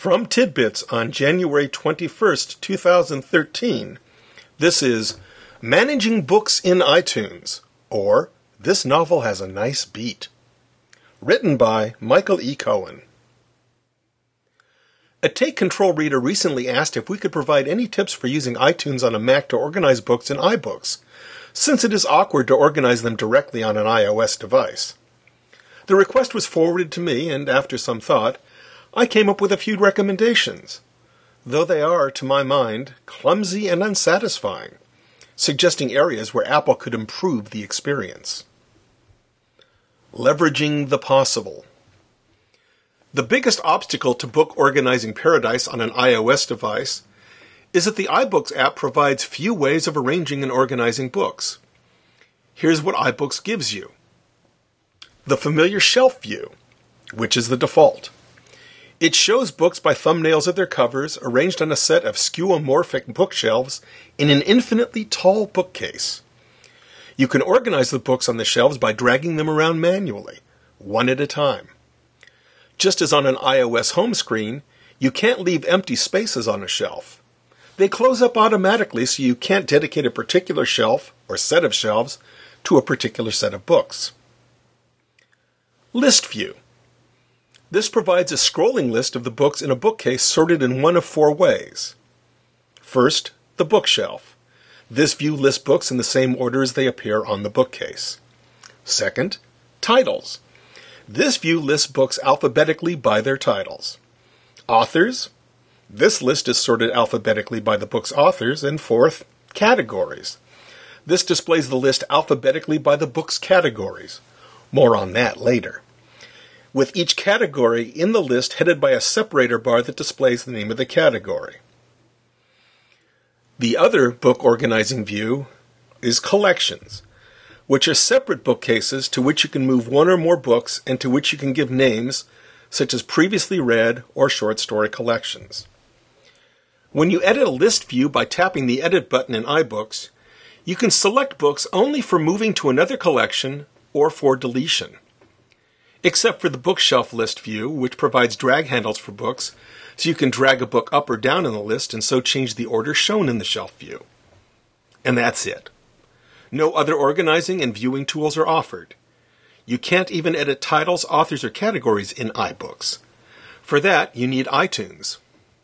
From Tidbits on January 21st, 2013, this is Managing Books in iTunes, or This Novel Has a Nice Beat. Written by Michael E. Cohen. A Take Control reader recently asked if we could provide any tips for using iTunes on a Mac to organize books in iBooks, since it is awkward to organize them directly on an iOS device. The request was forwarded to me, and after some thought, I came up with a few recommendations, though they are, to my mind, clumsy and unsatisfying, suggesting areas where Apple could improve the experience. Leveraging the possible. The biggest obstacle to book organizing paradise on an iOS device is that the iBooks app provides few ways of arranging and organizing books. Here's what iBooks gives you. The familiar shelf view, which is the default. It shows books by thumbnails of their covers arranged on a set of skeuomorphic bookshelves in an infinitely tall bookcase. You can organize the books on the shelves by dragging them around manually, one at a time. Just as on an iOS home screen, you can't leave empty spaces on a shelf. They close up automatically, so you can't dedicate a particular shelf or set of shelves to a particular set of books. List view. This provides a scrolling list of the books in a bookcase sorted in one of four ways. First, the bookshelf. This view lists books in the same order as they appear on the bookcase. Second, titles. This view lists books alphabetically by their titles. Authors. This list is sorted alphabetically by the book's authors. And fourth, categories. This displays the list alphabetically by the book's categories. More on that later. With each category in the list headed by a separator bar that displays the name of the category. The other book organizing view is collections, which are separate bookcases to which you can move one or more books and to which you can give names, such as previously read or short story collections. When you edit a list view by tapping the Edit button in iBooks, you can select books only for moving to another collection or for deletion. Except for the bookshelf list view, which provides drag handles for books, so you can drag a book up or down in the list and so change the order shown in the shelf view. And that's it. No other organizing and viewing tools are offered. You can't even edit titles, authors, or categories in iBooks. For that, you need iTunes.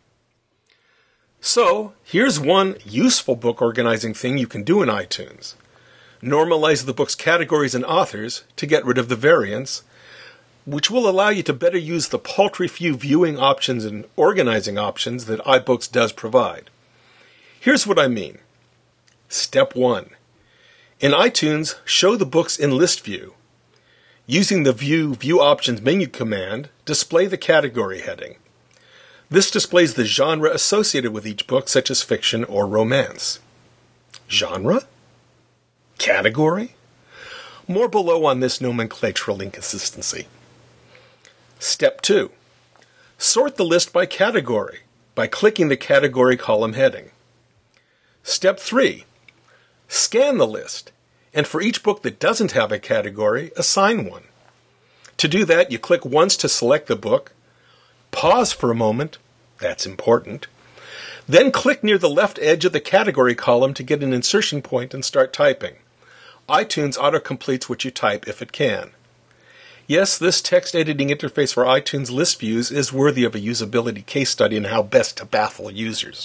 So, here's one useful book organizing thing you can do in iTunes. Normalize the book's categories and authors to get rid of the variants, which will allow you to better use the paltry few viewing options and organizing options that iBooks does provide. Here's what I mean. Step 1. In iTunes, show the books in list view. Using the View Options menu command, display the category heading. This displays the genre associated with each book, such as fiction or romance. Genre? Category? More below on this nomenclatural inconsistency. Step 2. Sort the list by category by clicking the category column heading. Step 3. Scan the list, and for each book that doesn't have a category, assign one. To do that, you click once to select the book, pause for a moment, that's important, then click near the left edge of the category column to get an insertion point and start typing. iTunes auto-completes what you type if it can. Yes, this text editing interface for iTunes list views is worthy of a usability case study on how best to baffle users.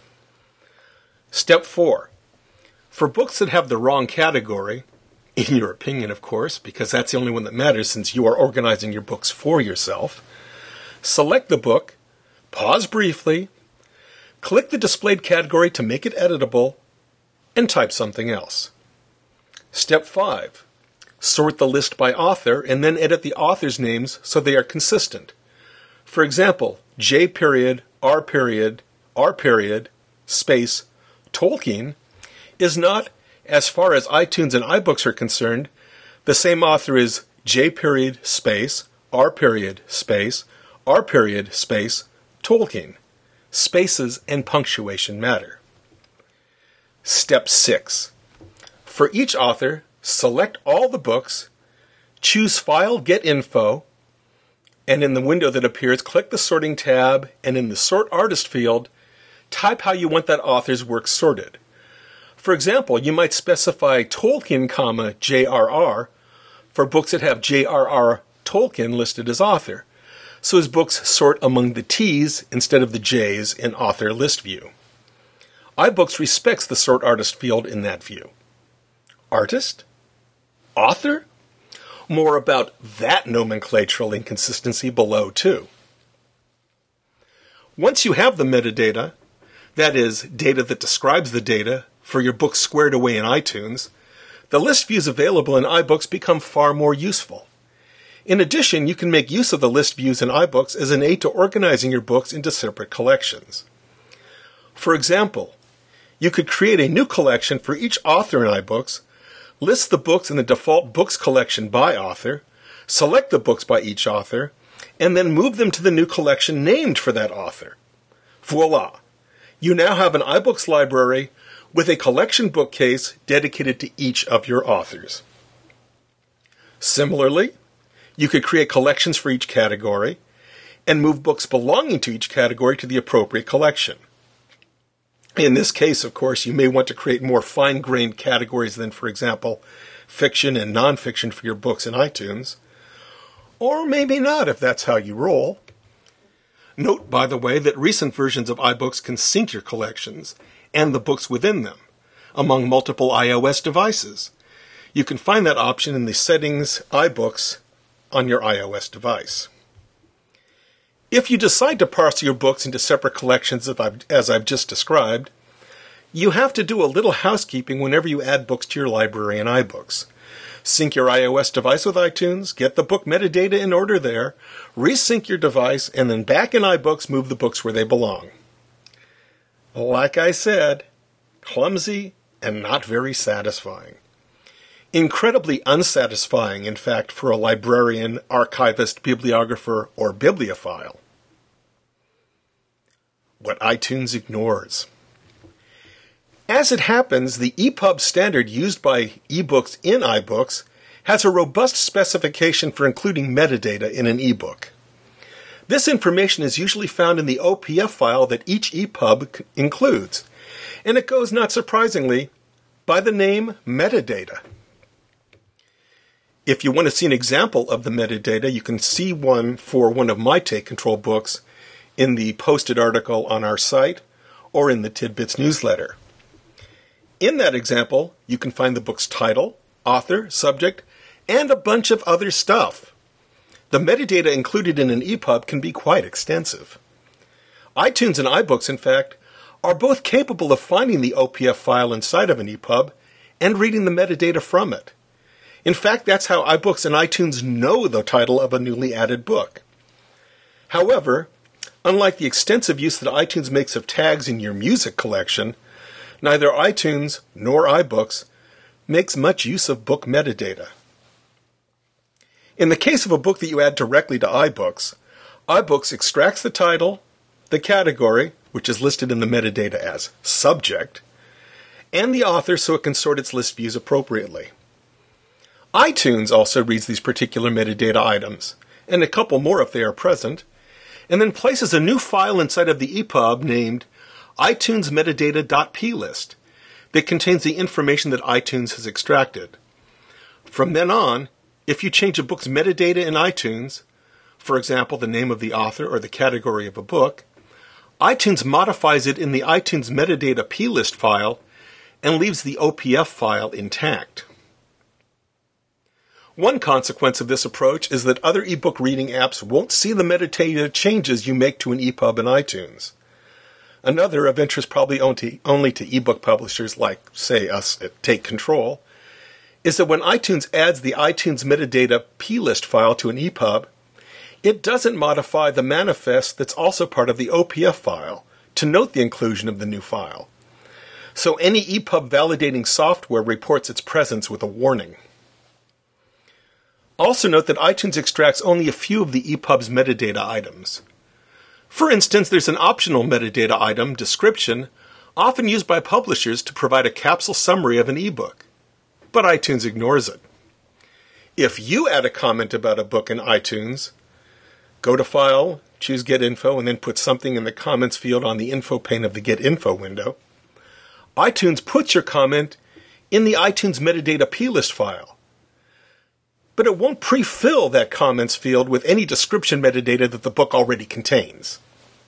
Step 4. For books that have the wrong category, in your opinion of course, because that's the only one that matters since you are organizing your books for yourself, select the book, pause briefly, click the displayed category to make it editable, and type something else. Step 5. Sort the list by author and then edit the author's names so they are consistent. For example, J.R.R. space Tolkien is not, as far as iTunes and iBooks are concerned, the same author as J. space R. space R. space Tolkien. Spaces and punctuation matter. Step 6. For each author, select all the books, choose File, Get Info, And in the window that appears, click the Sorting tab, and in the Sort Artist field, type how you want that author's work sorted. For example, you might specify Tolkien, JRR for books that have J.R.R. Tolkien listed as author, so his books sort among the T's instead of the J's in Author List View. iBooks respects the Sort Artist field in that view. Artist? Author? More about that nomenclatural inconsistency below, too. Once you have the metadata, that is, data that describes the data, for your book squared away in iTunes, the list views available in iBooks become far more useful. In addition, you can make use of the list views in iBooks as an aid to organizing your books into separate collections. For example, you could create a new collection for each author in iBooks, list the books in the default books collection by author, select the books by each author, and then move them to the new collection named for that author. Voila! You now have an iBooks library with a collection bookcase dedicated to each of your authors. Similarly, you could create collections for each category and move books belonging to each category to the appropriate collection. In this case, of course, you may want to create more fine-grained categories than, for example, fiction and nonfiction for your books in iTunes. Or maybe not, if that's how you roll. Note, by the way, that recent versions of iBooks can sync your collections and the books within them among multiple iOS devices. You can find that option in the Settings iBooks on your iOS device. If you decide to parse your books into separate collections as I've just described, you have to do a little housekeeping whenever you add books to your library in iBooks. Sync your iOS device with iTunes, get the book metadata in order there, resync your device, and then back in iBooks move the books where they belong. Like I said, clumsy and not very satisfying. Incredibly unsatisfying, in fact, for a librarian, archivist, bibliographer, or bibliophile. What iTunes ignores. As it happens, the EPUB standard used by ebooks in iBooks has a robust specification for including metadata in an ebook. This information is usually found in the OPF file that each EPUB includes, and it goes, not surprisingly, by the name metadata. If you want to see an example of the metadata, you can see one for one of my Take Control books in the posted article on our site or in the Tidbits newsletter. In that example, you can find the book's title, author, subject, and a bunch of other stuff. The metadata included in an EPUB can be quite extensive. iTunes and iBooks, in fact, are both capable of finding the OPF file inside of an EPUB and reading the metadata from it. In fact, that's how iBooks and iTunes know the title of a newly added book. However, unlike the extensive use that iTunes makes of tags in your music collection, neither iTunes nor iBooks makes much use of book metadata. In the case of a book that you add directly to iBooks, iBooks extracts the title, the category, which is listed in the metadata as subject, and the author so it can sort its list views appropriately. iTunes also reads these particular metadata items, and a couple more if they are present, and then places a new file inside of the EPUB named iTunes metadata.plist that contains the information that iTunes has extracted. From then on, if you change a book's metadata in iTunes, for example, the name of the author or the category of a book, iTunes modifies it in the iTunes metadata plist file and leaves the OPF file intact. One consequence of this approach is that other ebook reading apps won't see the metadata changes you make to an EPUB in iTunes. Another, of interest probably only to ebook publishers like, say, us at Take Control, is that when iTunes adds the iTunes metadata plist file to an EPUB, it doesn't modify the manifest that's also part of the OPF file to note the inclusion of the new file. So any EPUB validating software reports its presence with a warning. Also note that iTunes extracts only a few of the EPUB's metadata items. For instance, there's an optional metadata item, description, often used by publishers to provide a capsule summary of an ebook. But iTunes ignores it. If you add a comment about a book in iTunes, go to File, choose Get Info, and then put something in the comments field on the info pane of the Get Info window, iTunes puts your comment in the iTunes metadata plist file. But it won't pre-fill that comments field with any description metadata that the book already contains.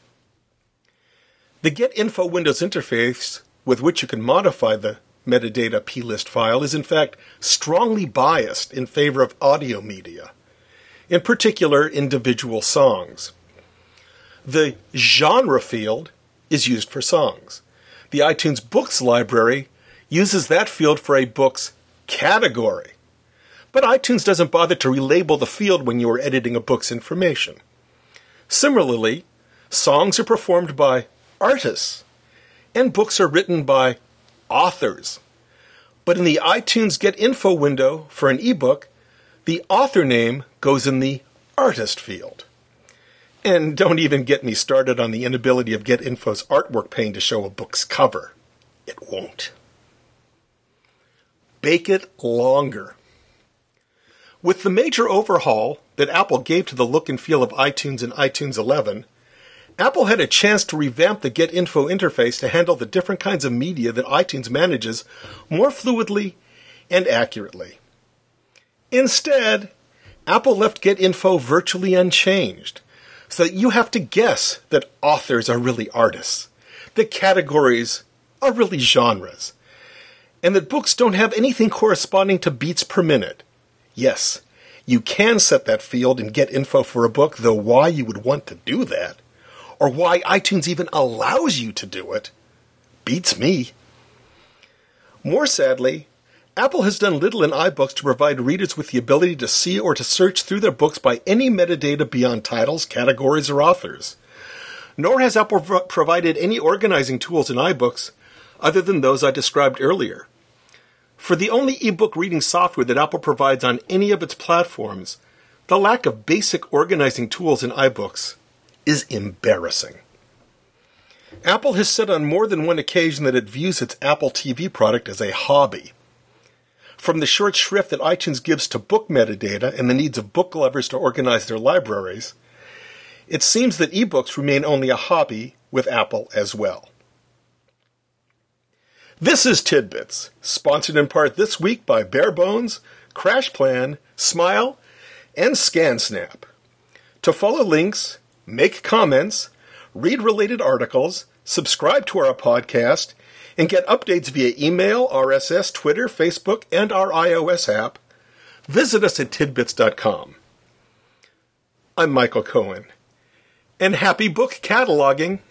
The Get Info Windows interface, with which you can modify the metadata plist file, is in fact strongly biased in favor of audio media, in particular individual songs. The genre field is used for songs. The iTunes Books library uses that field for a book's category. But iTunes doesn't bother to relabel the field when you are editing a book's information. Similarly, songs are performed by artists, and books are written by authors. But in the iTunes Get Info window for an ebook, the author name goes in the artist field. And don't even get me started on the inability of Get Info's artwork pane to show a book's cover. It won't. Bake it longer. With the major overhaul that Apple gave to the look and feel of iTunes in iTunes 11, Apple had a chance to revamp the Get Info interface to handle the different kinds of media that iTunes manages more fluidly and accurately. Instead, Apple left Get Info virtually unchanged, so that you have to guess that authors are really artists, that categories are really genres, and that books don't have anything corresponding to beats per minute. Yes, you can set that field and Get Info for a book, though why you would want to do that, or why iTunes even allows you to do it, beats me. More sadly, Apple has done little in iBooks to provide readers with the ability to see or to search through their books by any metadata beyond titles, categories, or authors. Nor has Apple provided any organizing tools in iBooks other than those I described earlier. For the only ebook reading software that Apple provides on any of its platforms, the lack of basic organizing tools in iBooks is embarrassing. Apple has said on more than one occasion that it views its Apple TV product as a hobby. From the short shrift that iTunes gives to book metadata and the needs of book lovers to organize their libraries, it seems that ebooks remain only a hobby with Apple as well. This is Tidbits, sponsored in part this week by Barebones, CrashPlan, Smile, and ScanSnap. To follow links, make comments, read related articles, subscribe to our podcast, and get updates via email, RSS, Twitter, Facebook, and our iOS app, visit us at tidbits.com. I'm Michael Cohen, and happy book cataloging!